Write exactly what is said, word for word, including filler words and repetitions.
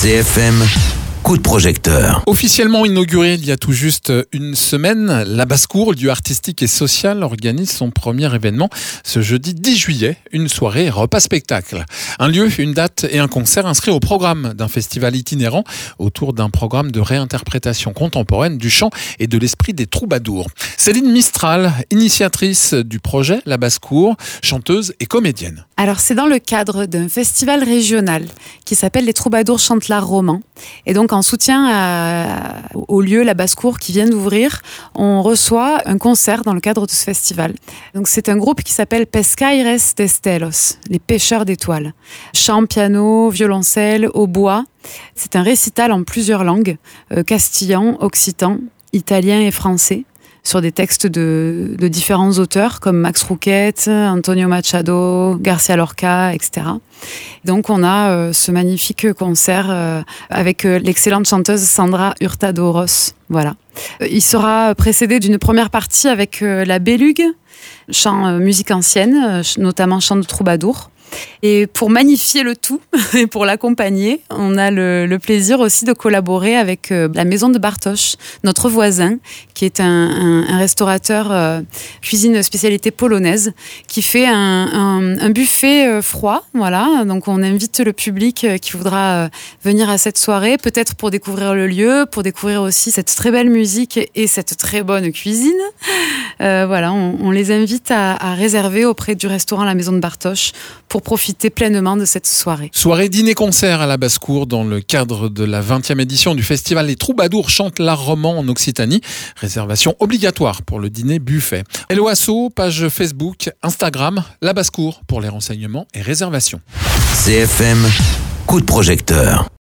C F M, coup de projecteur. Officiellement inauguré il y a tout juste une semaine, la Basse-Cour, lieu artistique et social, organise son premier événement ce jeudi dix juillet, une soirée repas-spectacle. Un lieu, une date et un concert inscrits au programme d'un festival itinérant autour d'un programme de réinterprétation contemporaine du chant et de l'esprit des troubadours. Céline Mistral, initiatrice du projet La Basse-Cour, chanteuse et comédienne. Alors c'est dans le cadre d'un festival régional qui s'appelle Les Troubadours chantent l'art roman. Et donc en soutien à, au lieu La Basse-Cour qui vient d'ouvrir, on reçoit un concert dans le cadre de ce festival. Donc c'est un groupe qui s'appelle Pescaires d'Estelos, les pêcheurs d'étoiles. Chant, piano, violoncelle, hautbois. C'est un récital en plusieurs langues, euh, castillan, occitan, italien et français, sur des textes de, de différents auteurs comme Max Rouquette, Antonio Machado, Garcia Lorca, et cetera. Donc on a euh, ce magnifique concert euh, avec euh, l'excellente chanteuse Sandra Hurtado-Ross. Voilà. Euh, il sera précédé d'une première partie avec euh, la Bélugue, chant euh, musique ancienne, euh, notamment chant de troubadour. Et pour magnifier le tout et pour l'accompagner, on a le, le plaisir aussi de collaborer avec euh, la Maison de Bartosz, notre voisin, qui est un, un, un restaurateur euh, cuisine spécialité polonaise, qui fait un, un, un buffet euh, froid. Voilà, donc on invite le public euh, qui voudra euh, venir à cette soirée, peut-être pour découvrir le lieu, pour découvrir aussi cette très belle musique et cette très bonne cuisine. Euh, voilà, on, on les invite à, à réserver auprès du restaurant La Maison de Bartosz pour profiter pleinement de cette soirée. Soirée dîner-concert à la Basse-Cour dans le cadre de la vingtième édition du festival Les Troubadours chantent l'art roman en Occitanie. Réservation obligatoire pour le dîner buffet. Hello Asso, page Facebook, Instagram, La Basse-Cour pour les renseignements et réservations. C F M, coup de projecteur.